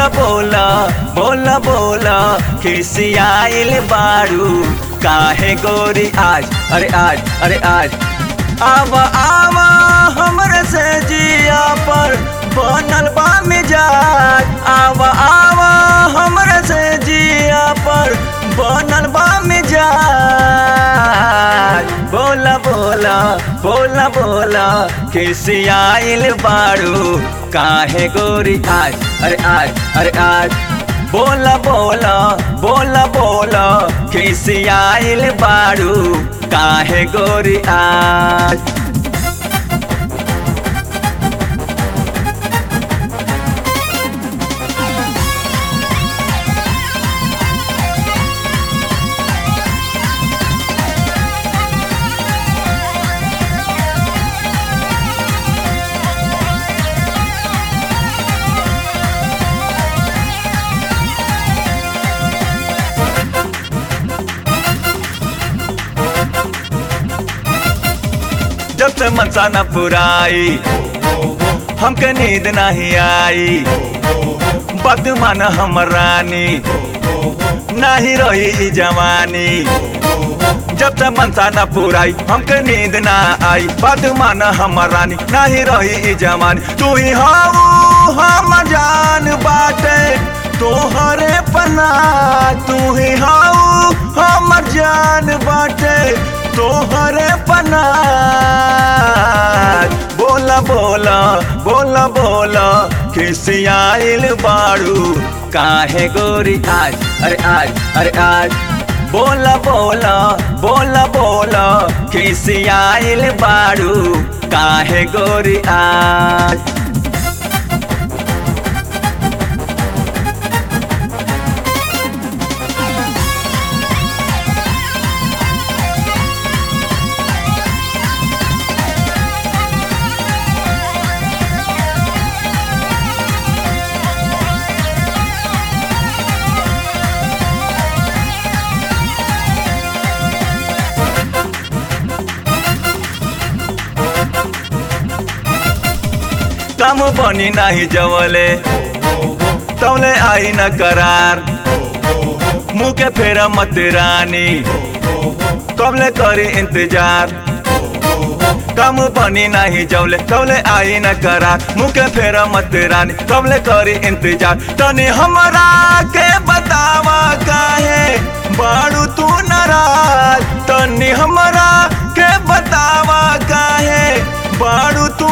बोला बोला बोला बोला खिसियाइल बारू काहे गोरी आज अरे आज अरे आज आवा आवा हमरे से जिया पर बनल बा मिजाज आवा आवा हमरे से जिया पर बनल बा मिजाज बोला बोला बोला बोला खिसियाइल बारू काहे गोरी आज अरे आज अरे आज बोला बोला बोला बोला खिसियाइल बारू काहे गोरी आज जब से मनसा न पुराई हमके नींद नहीं आई बात मान हमर रानी नहीं रही ई जवानी जब से मनसा न पुराई हमके नींद ना आई बात मान हमर रानी नहीं रही ई जवानी तू ही हाऊ हम जान बाटे तोहरे पना तू ही हाऊ हम जान बाटे तोहरे पना बोला बोला बोला बोला खिसियाइल बारू काहे गोरी आज अरे आज अरे आज बोला बोला बोला बोला खिसियाइल बारू काहे गोरी आज काम बनी नहीं जवले तौले आई न करार मुँह के फेरा मत रानी कबले करी इंतजार काम बनी नहीं जवले तौले आई न करार मुँह के फेरा मत रानी कबले करी इंतजार तनी हमरा के बतावा काहे बारू तू नाराज तनी हमरा के बतावा काहे बारू तू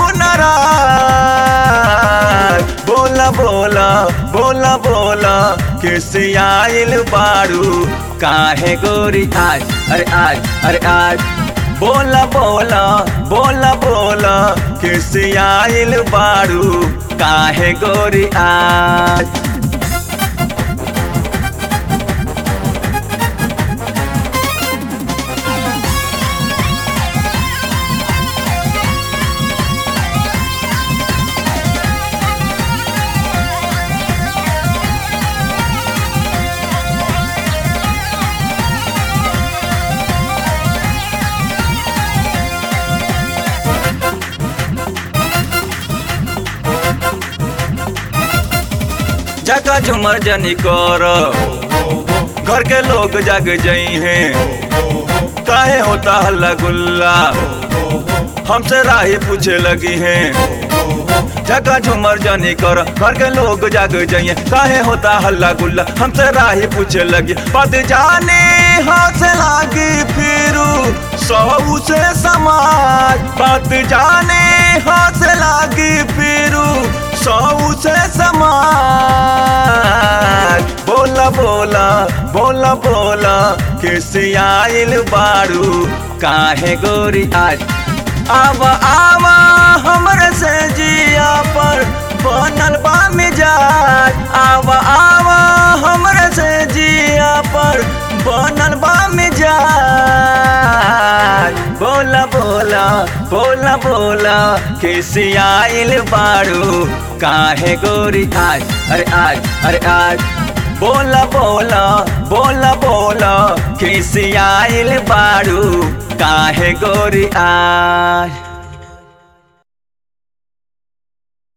नाराज बोला बोला बोला बोला खिसियाइल बारू काहे गोरी आज अरे आज अरे आज बोला बोला बोला बोला खिसियाइल बारू काहे गोरी आज जगह झुमर जनी कर घर के लोग जग जई हैं काहे होता हल्ला गुल्ला हमसे राही पूछे लगी हैं जगह झुमर जनी कर घर के लोग जग जाइए काहे होता हल्ला गुल्ला हमसे राही पूछे लगी बात जाने हाथ से लागी फिरू सऊ से समाज बात जाने हाथ से लागी फिरू सऊ से समाज बोला बोला बोला बोला खिसियाइल बारू काहे गोरी आज आवा आवा हमरे से जिया पर बनल बा मिजाज आवा आवा हमरे से जिया पर बनल बा मिजाज बोला बोला बोला बोला खिसियाइल बारू काहे गोरी आज अरे आज अरे आज बोला बोला बोला बोला खिसियाइल बारू काहे गोरी आज।